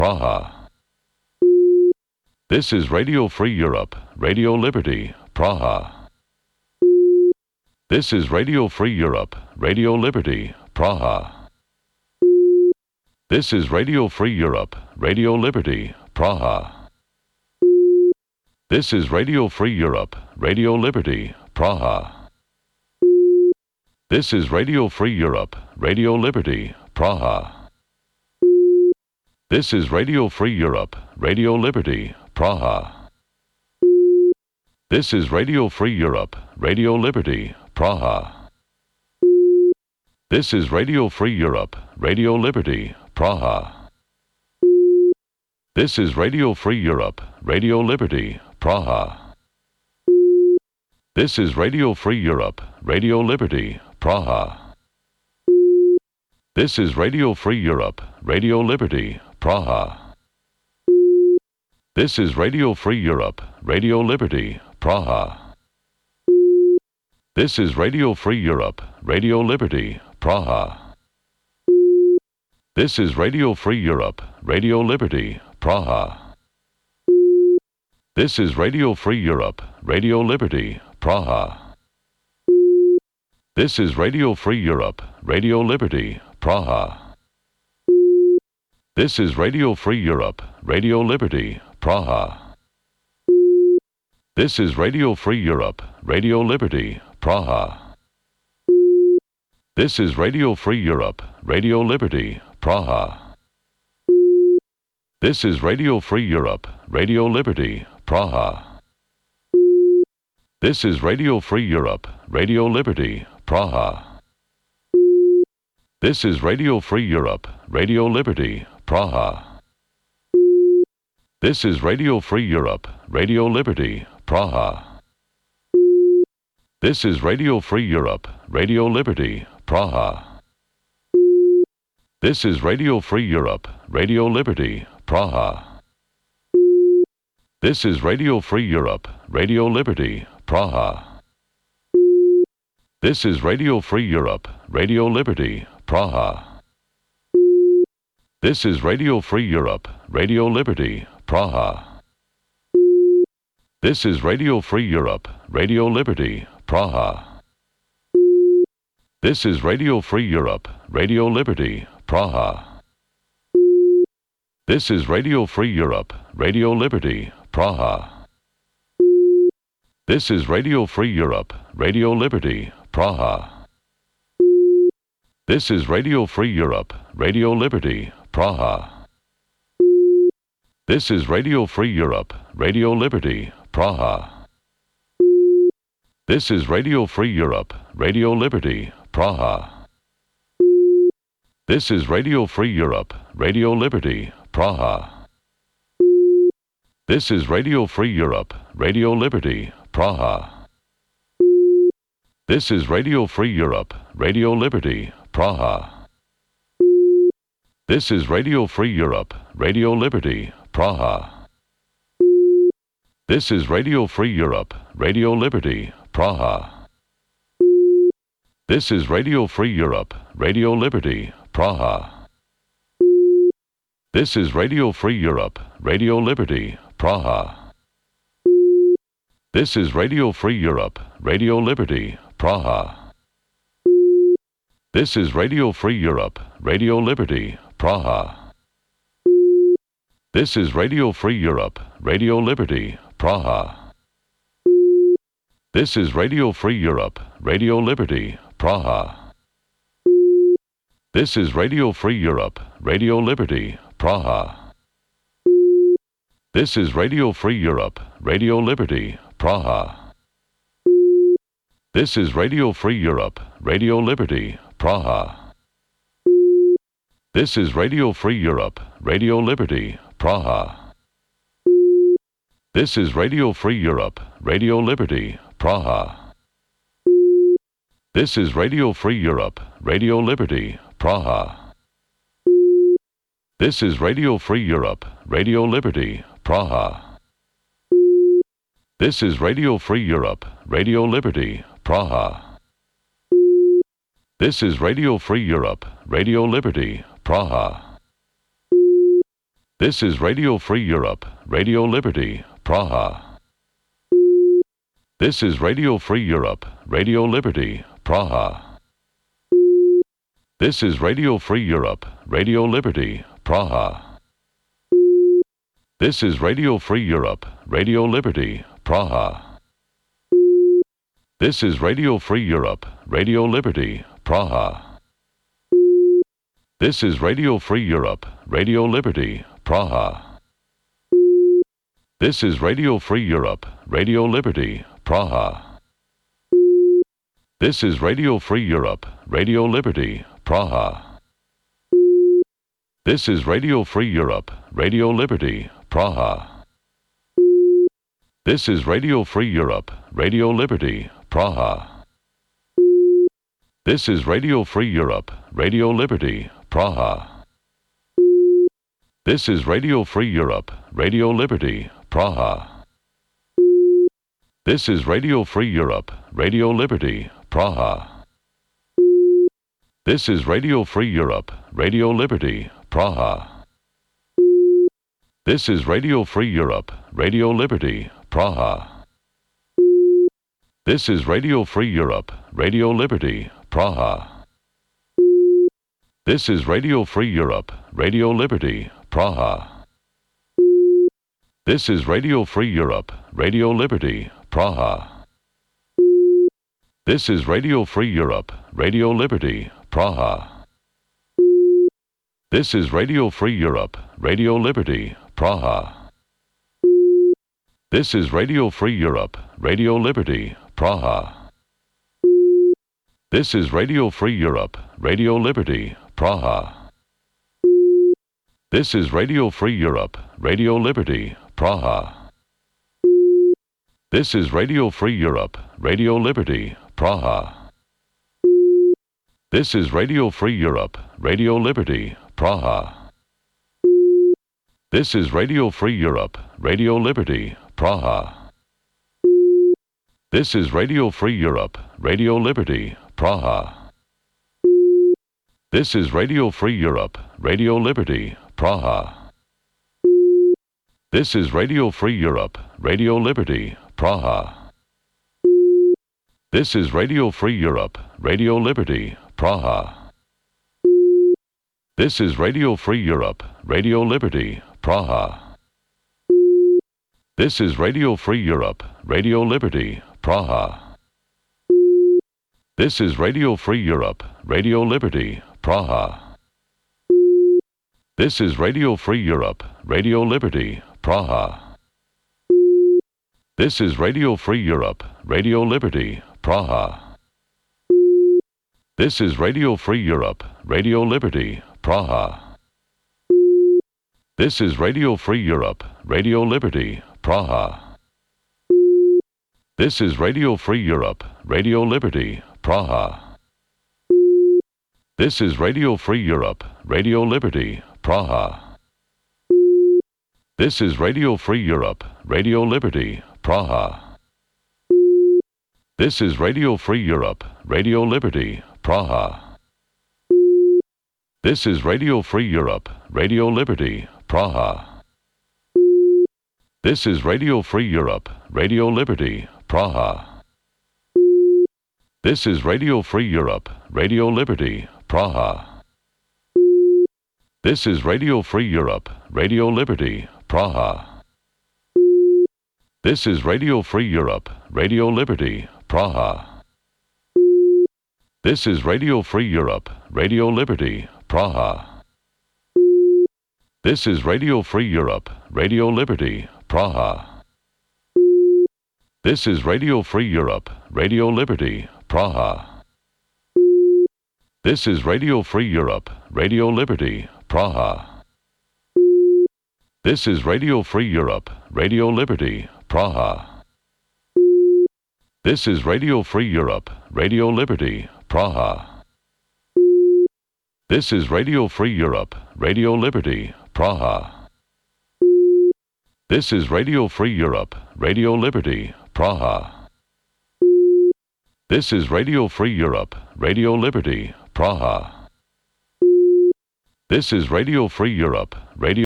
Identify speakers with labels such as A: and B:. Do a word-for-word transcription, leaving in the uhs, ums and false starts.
A: Praha. This is Radio Free Europe, Radio Liberty, Praha. This is Radio Free Europe, Radio Liberty, Praha. This is Radio Free Europe, Radio Liberty, Praha. This is Radio Free Europe, Radio Liberty, Praha. This is Radio Free Europe, Radio Liberty, Praha. This is Radio Free Europe, Radio Liberty, Praha. This is Radio Free Europe, Radio Liberty, Praha. This is Radio Free Europe, Radio Liberty, Praha. This is Radio Free Europe, Radio Liberty, Praha. This is Radio Free Europe, Radio Liberty, Praha. This is Radio Free Europe, Radio Liberty, Praha. This is Radio Free Europe, Radio Liberty, Praha. This is Radio Free Europe, Radio Liberty, Praha. This is Radio Free Europe, Radio Liberty, Praha. This is Radio Free Europe, Radio Liberty, Praha. This is Radio Free Europe, Radio Liberty, Praha. This is Radio Free Europe, Radio Liberty, Praha. This is Radio Free Europe, Radio Liberty, Praha. This is Radio Free Europe, Radio Liberty, Praha. This is Radio Free Europe, Radio Liberty, Praha. This is Radio Free Europe, Radio Liberty, Praha. This is Radio Free Europe, Radio Liberty, Praha. This is Radio Free Europe, Radio Liberty, Praha. This is Radio Free Europe, Radio Liberty, Praha. This is Radio Free Europe, Radio Liberty, Praha. This is Radio Free Europe, Radio Liberty, Praha. This is Radio Free Europe, Radio Liberty, Praha. This is Radio Free Europe, Radio Liberty, Praha. This is Radio Free Europe, Radio Liberty, Praha. This is Radio Free Europe, Radio Liberty, Praha. This is Radio Free Europe, Radio Liberty, Praha. This is Radio Free Europe, Radio Liberty, Praha. This is Radio Free Europe, Radio Liberty, Praha. This is Radio Free Europe, Radio Liberty, Praha. This is Radio Free Europe, Radio Liberty, Praha. This is Radio Free Europe, Radio Liberty, Praha. This is Radio Free Europe, Radio Liberty, Praha. This is Radio Free Europe, Radio Liberty, Praha. This is Radio Free Europe, Radio Liberty, Praha. This is Radio Free Europe, Radio Liberty, Praha. This is Radio Free Europe, Radio Liberty, Praha. This is Radio Free Europe, Radio Liberty, Praha. This is Radio Free Europe, Radio Liberty, Praha. This is Radio Free Europe, Radio Liberty, Praha. This is Radio Free Europe, Radio Liberty, Praha. This is Radio Free Europe, Radio Liberty, Praha. This is Radio Free Europe, Radio Liberty, Praha. This is Radio Free Europe, Radio Liberty, Praha. This is Radio Free Europe, Radio Liberty, Praha. This is Radio Free Europe, Radio Liberty, Praha. This is Radio Free Europe, Radio Liberty, Praha. This is Radio Free Europe, Radio Liberty, Praha. This is Radio Free Europe, Radio Liberty, Praha. This is Radio Free Europe, Radio Liberty, Praha. This is Radio Free Europe, Radio Liberty, Praha. This is Radio Free Europe, Radio Liberty, Praha. This is Radio Free Europe, Radio Liberty, Praha. This is Radio Free Europe, Radio Liberty, Praha. This is Radio Free Europe, Radio Liberty, Praha. This is Radio Free Europe, Radio Liberty, Praha. This is Radio Free Europe, Radio Liberty, Praha. This is Radio Free Europe, Radio Liberty, Praha. This is Radio Free Europe, Radio Liberty, Praha. This is Radio Free Europe, Radio Liberty, Praha. This is Radio Free Europe, Radio Liberty, Praha. This is Radio Free Europe, Radio Liberty, Praha. This is Radio Free Europe, Radio Liberty, Praha. This is Radio Free Europe, Radio Liberty, Praha. This is Radio Free Europe, Radio Liberty, Praha. This is Radio Free Europe, Radio Liberty, Praha. This is Radio Free Europe, Radio Liberty, Praha. This is Radio Free Europe, Radio Liberty, Praha. This is Radio Free Europe, Radio Liberty, Praha. This is Radio Free Europe, Radio Liberty, Praha. This is Radio Free Europe, Radio Liberty, Praha. This is Radio Free Europe, Radio Liberty, Praha. This is Radio Free Europe, Radio Liberty, Praha. This is Radio Free Europe, Radio Liberty, Praha. This is Radio Free Europe, Radio Liberty, Praha. This is Radio Free Europe, Radio Liberty, Praha. This is Radio Free Europe, Radio Liberty, Praha. This is Radio Free Europe, Radio Liberty, Praha. This is Radio Free Europe, Radio Liberty, Praha. This is Radio Free Europe, Radio Liberty, Praha. This is Radio Free Europe, Radio Liberty, Praha. This is Radio Free Europe, Radio Liberty, Praha. This is Radio Free Europe, Radio Liberty, Praha. This is Radio Free Europe, Radio Liberty, Praha. This is Radio Free Europe, Radio Liberty, Praha. This is Radio Free Europe, Radio Liberty, Praha. This is Radio Free Europe, Radio Liberty, Praha. This is Radio Free Europe, Radio Liberty, Praha. This is Radio Free Europe, Radio Liberty, Praha. This is Radio Free Europe, Radio Liberty, Praha. This is Radio Free Europe, Radio Liberty, Praha. This is Radio Free Europe, Radio Liberty, Praha. This is Radio Free Europe, Radio Liberty, Praha. This is Radio Free Europe, Radio Liberty, Praha. This is Radio Free Europe, Radio Liberty, Praha. This is Radio Free Europe, Radio Liberty, Praha. This is Radio Free Europe, Radio Liberty, Praha. This is Radio Free Europe, Radio Liberty, Praha. This is Radio Free Europe, Radio Liberty, Praha. This is Radio Free Europe, Radio Liberty, Praha. This is Radio Free Europe, Radio Liberty, Praha. This is Radio Free Europe, Radio Liberty, Praha. This is Radio Free Europe, Radio Liberty, Praha. This is Radio Free Europe, Radio Liberty, Praha. This is Radio Free Europe, Radio Liberty, Praha. This is Radio Free Europe, Radio Liberty, Praha. This is Radio Free Europe, Radio